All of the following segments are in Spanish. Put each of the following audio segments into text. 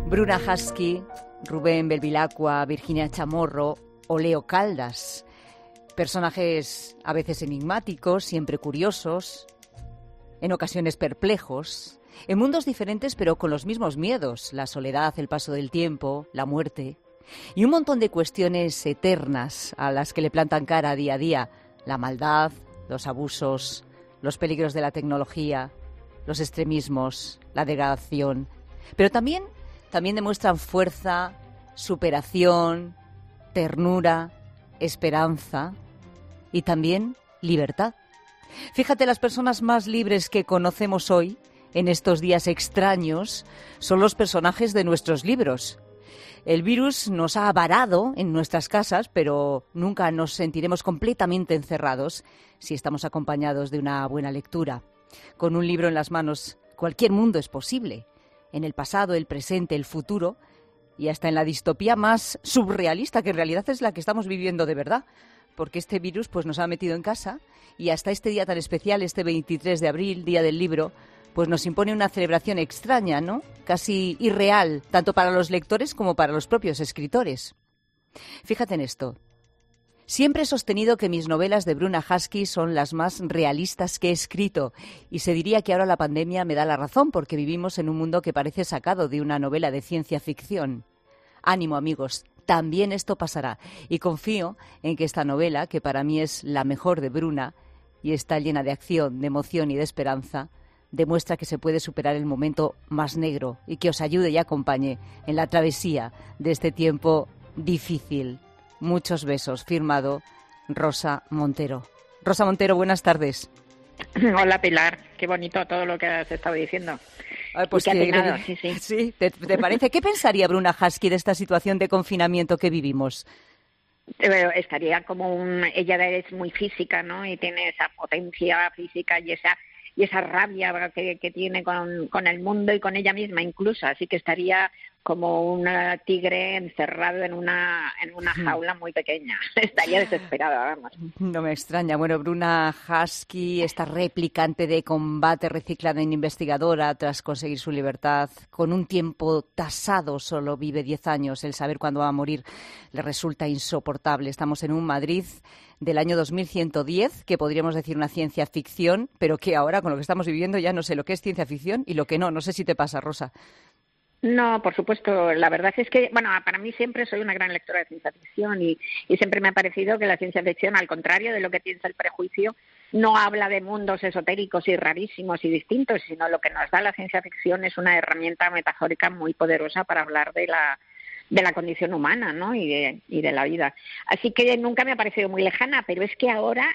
Bruna Husky, Rubén Belvilacqua, Virginia Chamorro o Leo Caldas. Personajes a veces enigmáticos, siempre curiosos, en ocasiones perplejos, en mundos diferentes pero con los mismos miedos: la soledad, el paso del tiempo, la muerte y un montón de cuestiones eternas a las que le plantan cara día a día: la maldad, los abusos, los peligros de la tecnología, los extremismos, la degradación. Pero también demuestran fuerza, superación, ternura, esperanza y también libertad. Fíjate, las personas más libres que conocemos hoy, en estos días extraños, son los personajes de nuestros libros. El virus nos ha varado en nuestras casas, pero nunca nos sentiremos completamente encerrados si estamos acompañados de una buena lectura. Con un libro en las manos, cualquier mundo es posible. En el pasado, el presente, el futuro y hasta en la distopía más surrealista, que en realidad es la que estamos viviendo de verdad, porque este virus pues nos ha metido en casa y hasta este día tan especial, este 23 de abril, Día del Libro, pues nos impone una celebración extraña, ¿no? Casi irreal, tanto para los lectores como para los propios escritores. Fíjate en esto. Siempre he sostenido que mis novelas de Bruna Husky son las más realistas que he escrito, y se diría que ahora la pandemia me da la razón, porque vivimos en un mundo que parece sacado de una novela de ciencia ficción. Ánimo, amigos, también esto pasará, y confío en que esta novela, que para mí es la mejor de Bruna y está llena de acción, de emoción y de esperanza, demuestra que se puede superar el momento más negro y que os ayude y acompañe en la travesía de este tiempo difícil. Muchos besos. Firmado Rosa Montero. Rosa Montero, buenas tardes. Hola, Pilar. Qué bonito todo lo que has estado diciendo. Ay, pues sí. ¿Te parece? ¿Qué pensaría Bruna Husky de esta situación de confinamiento que vivimos? Estaría ella es muy física, ¿no? Y tiene esa potencia física y esa rabia que tiene con el mundo y con ella misma incluso. Así que estaría como un tigre encerrado en una jaula muy pequeña. Estaría desesperada, vamos. No me extraña. Bueno, Bruna Husky, esta replicante de combate reciclada en investigadora tras conseguir su libertad, con un tiempo tasado, solo vive 10 años. El saber cuándo va a morir le resulta insoportable. Estamos en un Madrid del año 2110, que podríamos decir una ciencia ficción, pero que ahora, con lo que estamos viviendo, ya no sé lo que es ciencia ficción y lo que no. No sé si te pasa, Rosa. No, por supuesto. La verdad es que, para mí siempre soy una gran lectora de ciencia ficción y siempre me ha parecido que la ciencia ficción, al contrario de lo que piensa el prejuicio, no habla de mundos esotéricos y rarísimos y distintos, sino lo que nos da la ciencia ficción es una herramienta metafórica muy poderosa para hablar de la condición humana, ¿no? y de la vida. Así que nunca me ha parecido muy lejana, pero es que ahora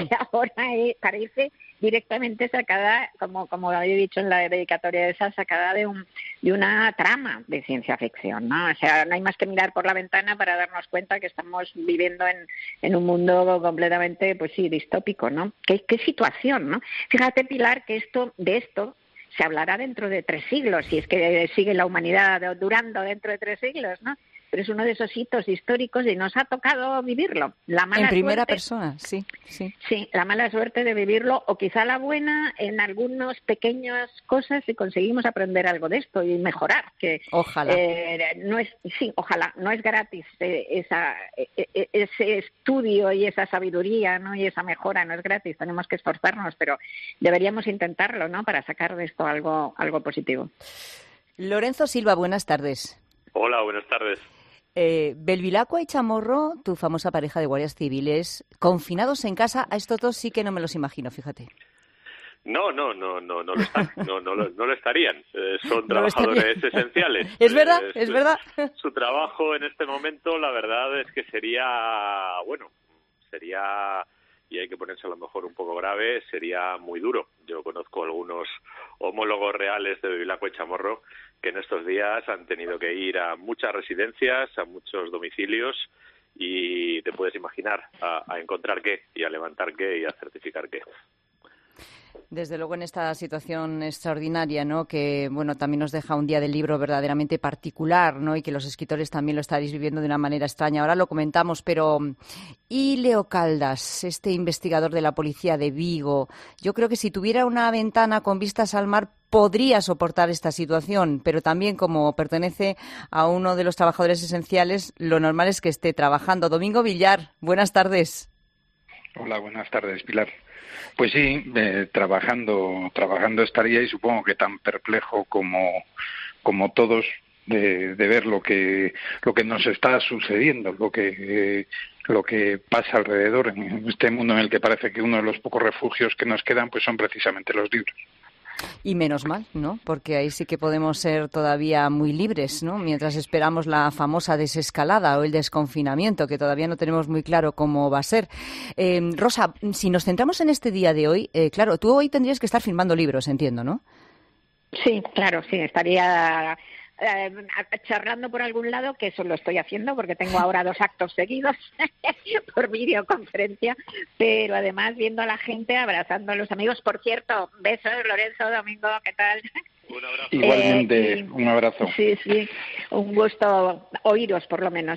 parece directamente sacada, como había dicho en la dedicatoria esa, sacada de una trama de ciencia ficción, ¿no? O sea, no hay más que mirar por la ventana para darnos cuenta que estamos viviendo en un mundo completamente, pues sí, distópico, ¿no? ¿Qué situación, ¿no? Fíjate, Pilar, que de esto se hablará dentro de 3 siglos, si es que sigue la humanidad durando dentro de 3 siglos, ¿no? Pero es uno de esos hitos históricos y nos ha tocado vivirlo. En primera persona, sí. Sí, la mala suerte de vivirlo, o quizá la buena en algunas pequeñas cosas, si conseguimos aprender algo de esto y mejorar. Ojalá. Ojalá. No es gratis ese estudio y esa sabiduría, ¿no? Y esa mejora no es gratis. Tenemos que esforzarnos, pero deberíamos intentarlo, ¿no? Para sacar de esto algo positivo. Lorenzo Silva, buenas tardes. Hola, buenas tardes. Belvilacqua y Chamorro, tu famosa pareja de guardias civiles, confinados en casa, a estos dos sí que no me los imagino, fíjate. No lo están, no lo estarían. Son trabajadores esenciales. Es verdad. Su trabajo en este momento, la verdad es que sería, y hay que ponerse a lo mejor un poco grave, sería muy duro. Yo conozco algunos homólogos reales de Belvilacqua y Chamorro que en estos días han tenido que ir a muchas residencias, a muchos domicilios, y te puedes imaginar a encontrar qué, y a levantar qué, y a certificar qué. Desde luego en esta situación extraordinaria, ¿no? Que bueno, también nos deja un día del libro verdaderamente particular, ¿no? Y que los escritores también lo estaréis viviendo de una manera extraña. Ahora lo comentamos, pero ¿y Leo Caldas, este investigador de la policía de Vigo? Yo creo que si tuviera una ventana con vistas al mar podría soportar esta situación, pero también como pertenece a uno de los trabajadores esenciales, lo normal es que esté trabajando. Domingo Villar, buenas tardes. Hola, buenas tardes, Pilar. Pues sí, trabajando estaría, y supongo que tan perplejo como todos de ver lo que nos está sucediendo, lo que pasa alrededor en este mundo en el que parece que uno de los pocos refugios que nos quedan pues son precisamente los libros. Y menos mal, ¿no? Porque ahí sí que podemos ser todavía muy libres, ¿no? Mientras esperamos la famosa desescalada o el desconfinamiento, que todavía no tenemos muy claro cómo va a ser. Rosa, si nos centramos en este día de hoy, claro, tú hoy tendrías que estar firmando libros, entiendo, ¿no? Sí, claro, sí, estaría charlando por algún lado, que eso lo estoy haciendo porque tengo ahora 2 actos seguidos por videoconferencia, pero además viendo a la gente, abrazando a los amigos. Por cierto, besos, Lorenzo, Domingo, ¿qué tal? Un abrazo. Igualmente, un abrazo. Sí, un gusto oíros por lo menos.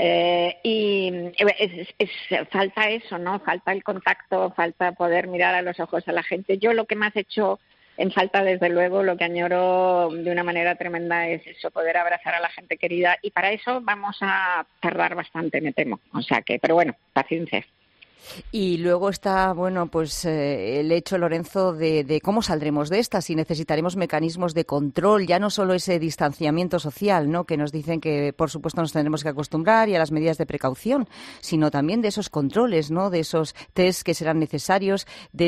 Falta eso, ¿no? Falta el contacto, falta poder mirar a los ojos a la gente. Yo lo que más he hecho en falta, desde luego, lo que añoro de una manera tremenda es eso, poder abrazar a la gente querida, y para eso vamos a tardar bastante, me temo. O sea que, pero bueno, paciencia. Y luego está, bueno, pues el hecho, Lorenzo, de cómo saldremos de esta, si necesitaremos mecanismos de control, ya no solo ese distanciamiento social, ¿no? Que nos dicen que, por supuesto, nos tendremos que acostumbrar y a las medidas de precaución, sino también de esos controles, ¿no? De esos test que serán necesarios,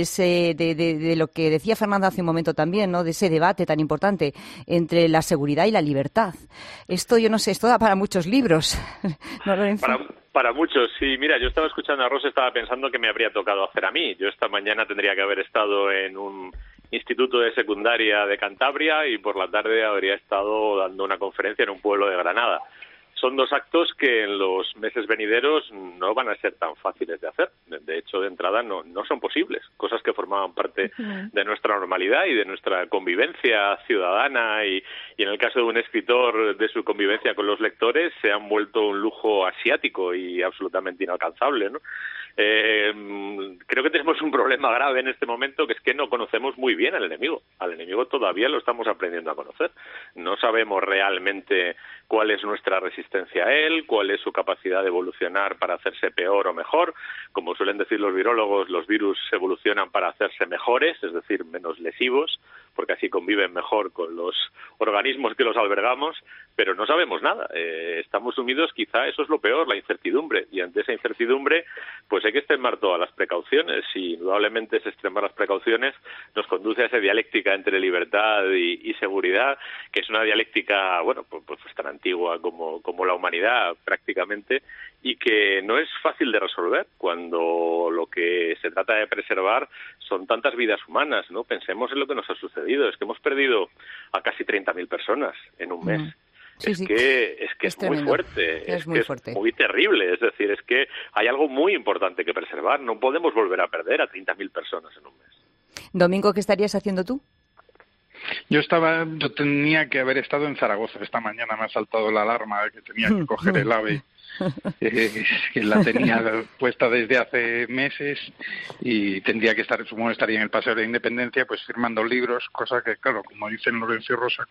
de lo que decía Fernando hace un momento también, ¿no? De ese debate tan importante entre la seguridad y la libertad. Esto, yo no sé, esto da para muchos libros, ¿no, Lorenzo? Para muchos, sí. Mira, yo estaba escuchando a Rosa, estaba pensando que me habría tocado hacer a mí. Yo esta mañana tendría que haber estado en un instituto de secundaria de Cantabria y por la tarde habría estado dando una conferencia en un pueblo de Granada. Son 2 actos que en los meses venideros no van a ser tan fáciles de hacer. De hecho, de entrada no son posibles. Cosas que formaban parte de nuestra normalidad y de nuestra convivencia ciudadana y en el caso de un escritor, de su convivencia con los lectores, se han vuelto un lujo asiático y absolutamente inalcanzable, ¿no? Creo que tenemos un problema grave en este momento, que es que no conocemos muy bien al enemigo. Al enemigo todavía lo estamos aprendiendo a conocer. No sabemos realmente cuál es nuestra resistencia a él, cuál es su capacidad de evolucionar para hacerse peor o mejor. Como suelen decir los virólogos, los virus evolucionan para hacerse mejores, es decir, menos lesivos, porque así conviven mejor con los organismos que los albergamos, pero no sabemos nada. Estamos sumidos, quizá eso es lo peor, la incertidumbre, y ante esa incertidumbre pues hay que extremar todas las precauciones, y indudablemente ese extremar las precauciones nos conduce a esa dialéctica entre libertad y seguridad, que es una dialéctica, bueno, pues tan antigua como la humanidad prácticamente, y que no es fácil de resolver cuando lo que se trata de preservar son tantas vidas humanas, ¿no? Pensemos en lo que nos ha sucedido, es que hemos perdido a casi 30.000 personas en un mes. Es que es muy fuerte, es muy terrible, es decir, es que hay algo muy importante que preservar, no podemos volver a perder a 30.000 personas en un mes. Domingo, ¿qué estarías haciendo tú? Yo tenía que haber estado en Zaragoza esta mañana, me ha saltado la alarma de que tenía que coger el AVE, que la tenía puesta desde hace meses, y tendría que estar, supongo, estaría en el Paseo de la Independencia, pues firmando libros, cosa que, claro, como dicen Lorenzo y Rosa,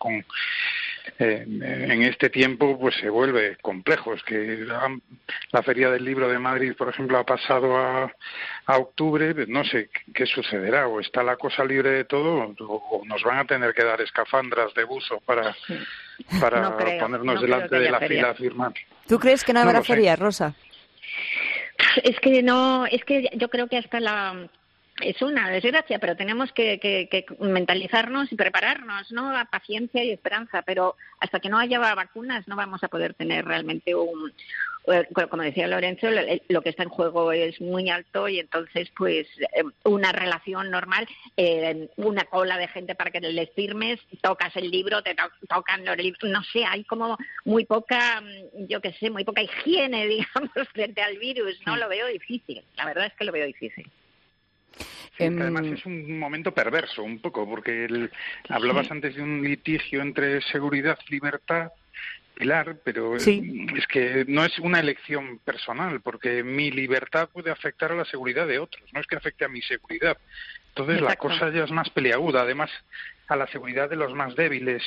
en este tiempo pues se vuelve complejo. Es que la Feria del Libro de Madrid, por ejemplo, ha pasado a octubre, no sé qué sucederá, o está la cosa libre de todo, o nos van a tener que dar escafandras de buzo para ponernos delante de la fila a firmar. ¿Tú crees que no habrá feria, Rosa? Es que no, es que yo creo que hasta es una desgracia, pero tenemos que mentalizarnos y prepararnos, ¿no? A paciencia y esperanza, pero hasta que no haya vacunas no vamos a poder tener realmente como decía Lorenzo, lo que está en juego es muy alto, y entonces pues una relación normal, una cola de gente para que les firmes, tocas el libro, te tocan los libros, no sé, hay como muy poca, muy poca higiene, digamos, frente al virus, ¿no? Lo veo difícil, la verdad es que lo veo difícil. Sí, que además es un momento perverso, un poco, porque hablabas antes de un litigio entre seguridad y libertad, Pilar, pero Sí. es que no es una elección personal, porque mi libertad puede afectar a la seguridad de otros, no es que afecte a mi seguridad. Entonces Exacto. la cosa ya es más peliaguda, además a la seguridad de los más débiles.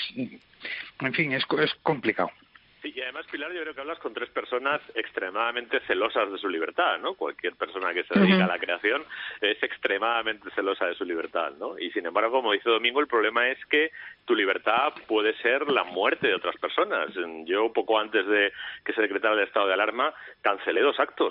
En fin, es complicado. Sí, y además, Pilar, yo creo que hablas con tres personas extremadamente celosas de su libertad, ¿no? Cualquier persona que se dedica a la creación es extremadamente celosa de su libertad, ¿no? Y sin embargo, como dice Domingo, el problema es que tu libertad puede ser la muerte de otras personas. Yo, poco antes de que se decretara el estado de alarma, cancelé dos actos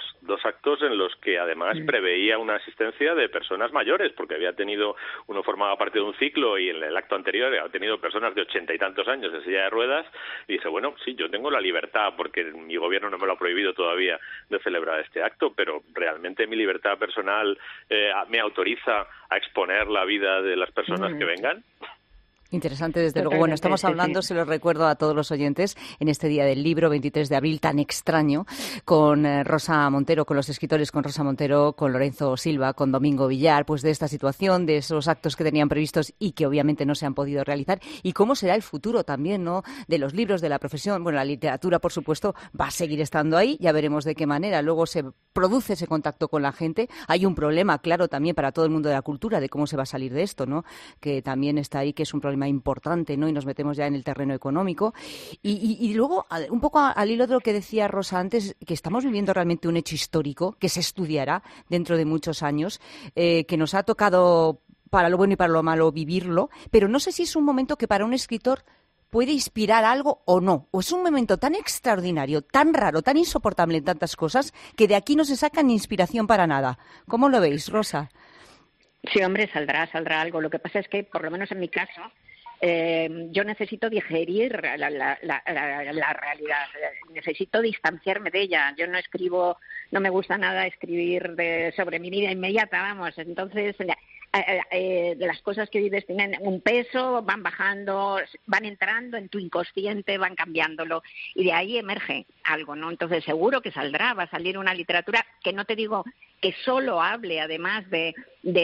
en los que además preveía una asistencia de personas mayores, porque uno formaba parte de un ciclo y en el acto anterior había tenido personas de 80 y tantos años en silla de ruedas, y dije, bueno, sí, yo tengo la libertad, porque mi gobierno no me lo ha prohibido todavía, de celebrar este acto, pero realmente mi libertad personal me autoriza a exponer la vida de las personas que vengan. Interesante, desde luego. Bueno, estamos hablando, se lo recuerdo a todos los oyentes, en este Día del Libro, 23 de abril, tan extraño, con Rosa Montero, con los escritores, con Rosa Montero, con Lorenzo Silva, con Domingo Villar, pues de esta situación, de esos actos que tenían previstos y que obviamente no se han podido realizar, y cómo será el futuro también, ¿no?, de los libros, de la profesión. Bueno, la literatura, por supuesto, va a seguir estando ahí, ya veremos de qué manera. Luego se produce ese contacto con la gente. Hay un problema, claro, también para todo el mundo de la cultura, de cómo se va a salir de esto, ¿no?, que también está ahí, que es un problema importante, ¿no?, y nos metemos ya en el terreno económico. Y luego, un poco al hilo de lo que decía Rosa antes, que estamos viviendo realmente un hecho histórico que se estudiará dentro de muchos años, que nos ha tocado, para lo bueno y para lo malo, vivirlo, pero no sé si es un momento que para un escritor puede inspirar algo o no, o es un momento tan extraordinario, tan raro, tan insoportable en tantas cosas, que de aquí no se saca ni inspiración para nada. ¿Cómo lo veis, Rosa? Sí, hombre, saldrá algo. Lo que pasa es que, por lo menos en mi caso, yo necesito digerir la realidad, necesito distanciarme de ella. Yo no escribo, no me gusta nada escribir sobre mi vida inmediata, vamos. Entonces, las cosas que vives tienen un peso, van bajando, van entrando en tu inconsciente, van cambiándolo, y de ahí emerge algo, ¿no? Entonces, seguro que saldrá, va a salir una literatura que no te digo que solo hable, además del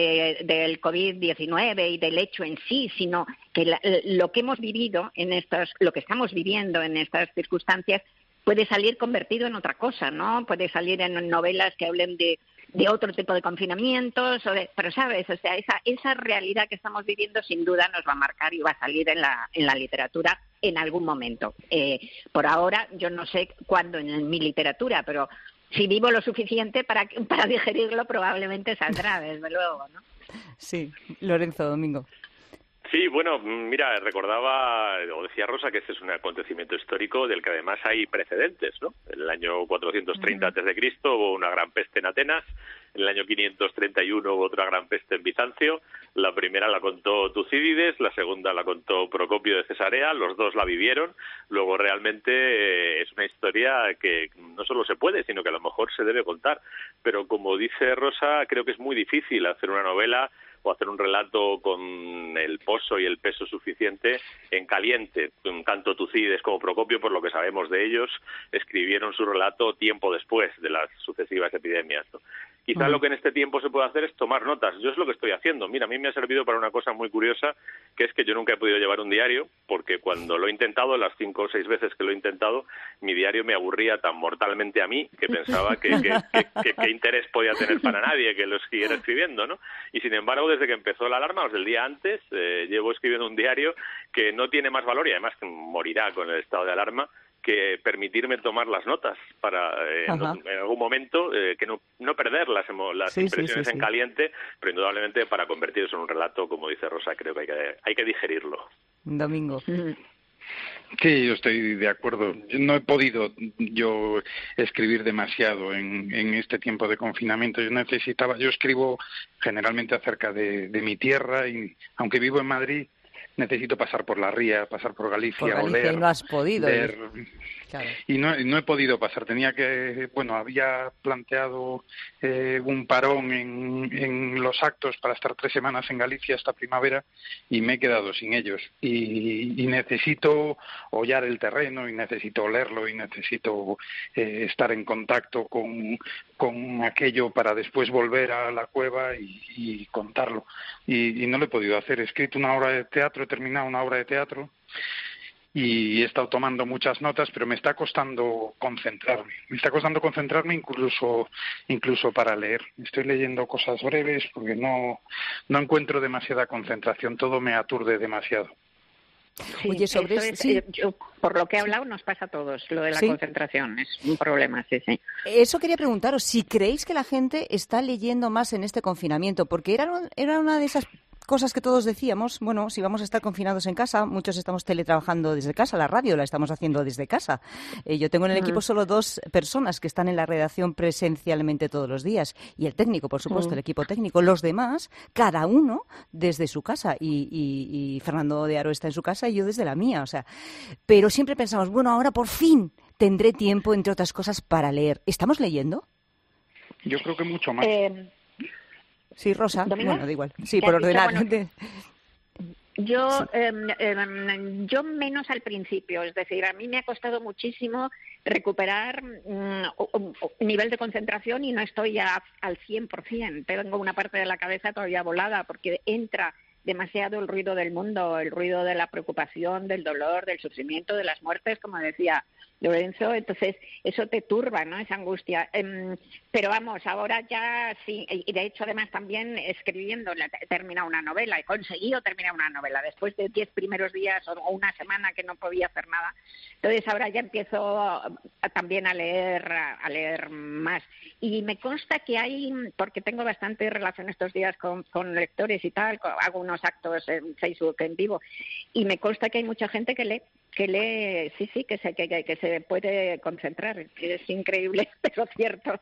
COVID-19 y del hecho en sí, sino que lo que hemos vivido lo que estamos viviendo en estas circunstancias puede salir convertido en otra cosa, ¿no? Puede salir en novelas que hablen de otro tipo de confinamientos, pero sabes, o sea, esa realidad que estamos viviendo sin duda nos va a marcar y va a salir en la literatura en algún momento. Por ahora, yo no sé cuándo en mi literatura, pero si vivo lo suficiente para digerirlo, probablemente saldrá, desde luego, ¿no? Sí, Lorenzo, Domingo. Sí, bueno, mira, recordaba, o decía Rosa, que este es un acontecimiento histórico del que además hay precedentes, ¿no? En el año 430 a.C. hubo una gran peste en Atenas, en el año 531 hubo otra gran peste en Bizancio. La primera la contó Tucídides, la segunda la contó Procopio de Cesarea, los dos la vivieron. Luego realmente es una historia que no solo se puede, sino que a lo mejor se debe contar. Pero como dice Rosa, creo que es muy difícil hacer una novela o hacer un relato con el poso y el peso suficiente en caliente. Tanto Tucídides como Procopio, por lo que sabemos de ellos, escribieron su relato tiempo después de las sucesivas epidemias, ¿no? Quizá lo que en este tiempo se puede hacer es tomar notas. Yo es lo que estoy haciendo. Mira, a mí me ha servido para una cosa muy curiosa, que es que yo nunca he podido llevar un diario, porque cuando lo he intentado, las 5 o 6 veces que lo he intentado, mi diario me aburría tan mortalmente a mí que pensaba que interés podía tener para nadie que lo siguiera escribiendo, ¿no? Y sin embargo, desde que empezó la alarma, desde el día antes, llevo escribiendo un diario que no tiene más valor y además que morirá con el estado de alarma, que permitirme tomar las notas para en algún momento que no perder las impresiones en caliente, pero indudablemente para convertir eso en un relato, como dice Rosa, creo que hay que digerirlo. Domingo. Sí, yo estoy de acuerdo. No he podido yo escribir demasiado en este tiempo de confinamiento. Yo escribo generalmente acerca de mi tierra y aunque vivo en Madrid, necesito pasar por la ría, pasar por Galicia, oler, y no has podido ver. Claro. Y no he podido pasar. Había planteado un parón en los actos para estar 3 semanas en Galicia esta primavera y me he quedado sin ellos. Y necesito hollar el terreno, y necesito olerlo, y necesito estar en contacto con aquello para después volver a la cueva y contarlo. Y no lo he podido hacer. He escrito una obra de teatro, he terminado una obra de teatro, y he estado tomando muchas notas, pero me está costando concentrarme. Me está costando concentrarme incluso para leer. Estoy leyendo cosas breves porque no encuentro demasiada concentración. Todo me aturde demasiado. Sí, oye, yo, por lo que he hablado, nos pasa a todos. Lo de la concentración es un problema, sí. Eso quería preguntaros, si creéis que la gente está leyendo más en este confinamiento, porque era una de esas cosas que todos decíamos, bueno, si vamos a estar confinados en casa, muchos estamos teletrabajando desde casa, la radio la estamos haciendo desde casa. Yo tengo en el equipo solo 2 personas que están en la redacción presencialmente todos los días, y el técnico, por supuesto, el equipo técnico. Los demás, cada uno desde su casa, y Fernando de Aro está en su casa y yo desde la mía, o sea, pero siempre pensamos, bueno, ahora por fin tendré tiempo, entre otras cosas, para leer. ¿Estamos leyendo? Yo creo que mucho más. Sí, Rosa. ¿Domingo? Bueno, da igual. Sí, por ordenar. Yo menos al principio, es decir, a mí me ha costado muchísimo recuperar nivel de concentración y no estoy ya al 100%. Tengo una parte de la cabeza todavía volada porque entra demasiado el ruido del mundo, el ruido de la preocupación, del dolor, del sufrimiento, de las muertes, como decía Lorenzo. Entonces eso te turba, ¿no?, esa angustia. Pero vamos, ahora ya sí, y de hecho además también escribiendo, he terminado una novela, he conseguido terminar una novela después de 10 primeros días o una semana que no podía hacer nada. Entonces ahora ya empiezo también a leer más. Y me consta que hay, porque tengo bastante relación estos días con lectores y tal, hago unos actos en Facebook en vivo, y me consta que hay mucha gente que lee, que se puede concentrar. Es increíble, pero cierto.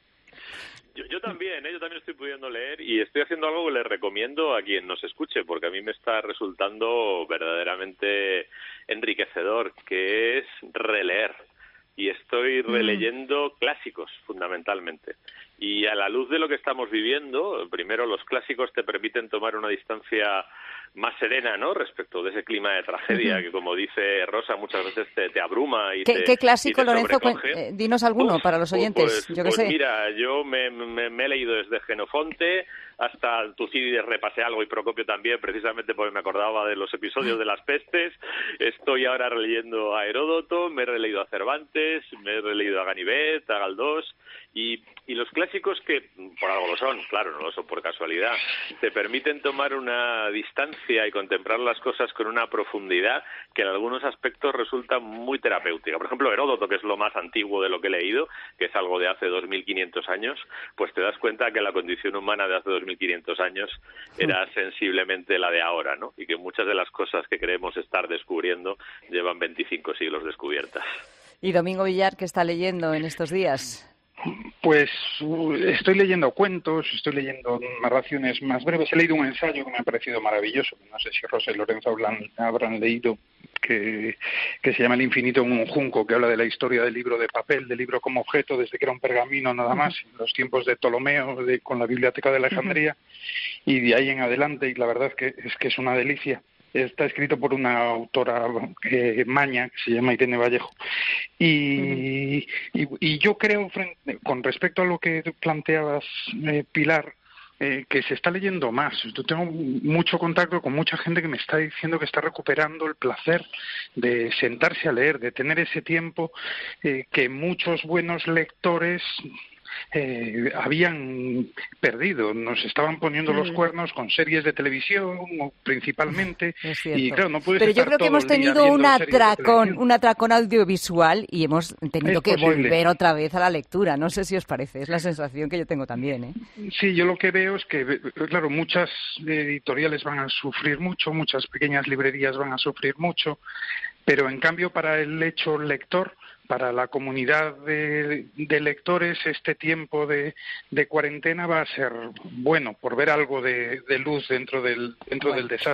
Yo también estoy pudiendo leer y estoy haciendo algo que les recomiendo a quien nos escuche, porque a mí me está resultando verdaderamente enriquecedor, que es releer. Y estoy releyendo clásicos, fundamentalmente. Y a la luz de lo que estamos viviendo, primero los clásicos te permiten tomar una distancia más serena, ¿no?, respecto de ese clima de tragedia que, como dice Rosa, muchas veces te abruma y ¿Qué clásico, y te Lorenzo? sobrecoge. Dinos alguno para los oyentes. Yo qué sé. Mira, yo me he leído desde Jenofonte hasta Tucídides, repasé algo, y Procopio también, precisamente porque me acordaba de los episodios de las pestes. Estoy ahora releyendo a Heródoto, me he releído a Cervantes, me he releído a Ganivet, a Galdós, y los clásicos, que por algo lo son, claro, no lo son por casualidad, te permiten tomar una distancia y contemplar las cosas con una profundidad que en algunos aspectos resulta muy terapéutica. Por ejemplo, Heródoto, que es lo más antiguo de lo que he leído, que es algo de hace 2.500 años, pues te das cuenta que la condición humana de hace 2.500 años era sensiblemente la de ahora, ¿no? Y que muchas de las cosas que creemos estar descubriendo llevan 25 siglos descubiertas. ¿Y Domingo Villar, qué está leyendo en estos días? Pues estoy leyendo cuentos, estoy leyendo narraciones más breves. He leído un ensayo que me ha parecido maravilloso, no sé si Rosa y Lorenzo habrán leído, que se llama El infinito en un junco, que habla de la historia del libro de papel, del libro como objeto, desde que era un pergamino nada más, en los tiempos de Ptolomeo, con la Biblioteca de Alejandría, y de ahí en adelante, y la verdad es que es una delicia. Está escrito por una autora maña, que se llama Irene Vallejo. Y yo creo, con respecto a lo que planteabas, Pilar, que se está leyendo más. Yo tengo mucho contacto con mucha gente que me está diciendo que está recuperando el placer de sentarse a leer, de tener ese tiempo que muchos buenos lectores habían perdido. Nos estaban poniendo los cuernos con series de televisión, principalmente, y claro, no puedes. Pero yo creo que hemos tenido un atracón audiovisual y hemos tenido que volver otra vez a la lectura. No sé si os parece, es la sensación que yo tengo también, ¿eh? Sí, yo lo que veo es que, claro, muchas editoriales van a sufrir mucho, muchas pequeñas librerías van a sufrir mucho, pero en cambio para el hecho lector, para la comunidad de lectores, este tiempo de cuarentena va a ser bueno, por ver algo de luz dentro del desastre.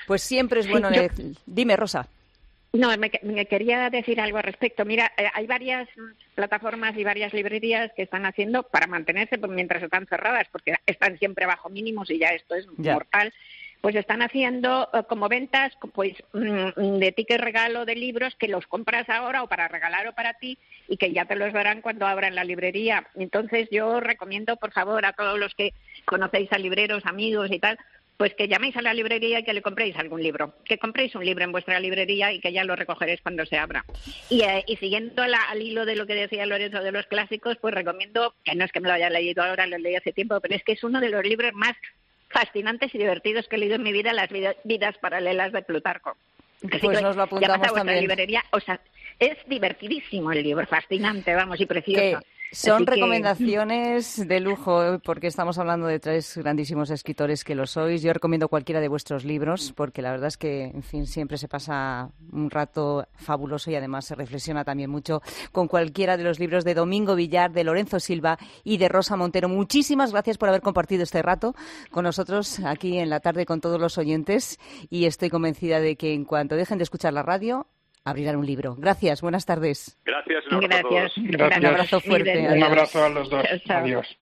Pues siempre es bueno... Dime, Rosa. No, me quería decir algo al respecto. Mira, hay varias plataformas y varias librerías que están haciendo para mantenerse mientras están cerradas, porque están siempre bajo mínimos y ya esto es mortal. Pues están haciendo como ventas pues de ticket regalo de libros que los compras ahora o para regalar o para ti y que ya te los darán cuando abran la librería. Entonces yo recomiendo, por favor, a todos los que conocéis a libreros, amigos y tal, pues que llaméis a la librería y que le compréis algún libro. Que compréis un libro en vuestra librería y que ya lo recogeréis cuando se abra. Y siguiendo al hilo de lo que decía Lorenzo de los clásicos, pues recomiendo, que no es que me lo haya leído ahora, lo leí hace tiempo, pero es que es uno de los libros más fascinantes y divertidos que he leído en mi vida, Las vidas paralelas de Plutarco. Pues nos lo apuntamos también. Librería, o sea, es divertidísimo el libro, fascinante, vamos, y precioso. Son recomendaciones de lujo, porque estamos hablando de 3 grandísimos escritores que lo sois. Yo recomiendo cualquiera de vuestros libros, porque la verdad es que, en fin, siempre se pasa un rato fabuloso y además se reflexiona también mucho con cualquiera de los libros de Domingo Villar, de Lorenzo Silva y de Rosa Montero. Muchísimas gracias por haber compartido este rato con nosotros aquí en la tarde con todos los oyentes, y estoy convencida de que en cuanto dejen de escuchar la radio, abrirán un libro. Gracias, buenas tardes. Gracias, un abrazo a todos. Un abrazo fuerte. Un abrazo a los dos. Chao. Adiós.